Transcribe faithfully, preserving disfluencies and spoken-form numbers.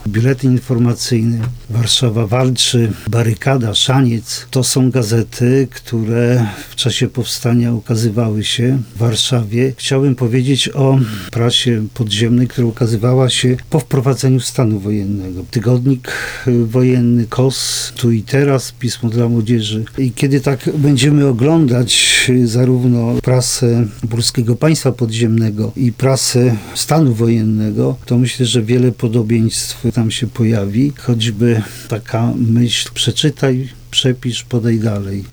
Biuletyn informacyjny, Warszawa walczy, Barykada, Szaniec. To są gazety, które w czasie powstania ukazywały się w Warszawie. Chciałbym powiedzieć o prasie podziemnej, która ukazywała się po wprowadzeniu stanu wojennego. Tygodnik wojenny, K O S, Tu i Teraz, Pismo dla Młodzieży. I kiedy tak będziemy oglądać zarówno prasę Polskiego Państwa Podziemnego i prasę stanu wojennego, to myślę, że wiele podobieństw tam się pojawi. Choćby taka myśl: przeczytaj, przepisz, podaj dalej.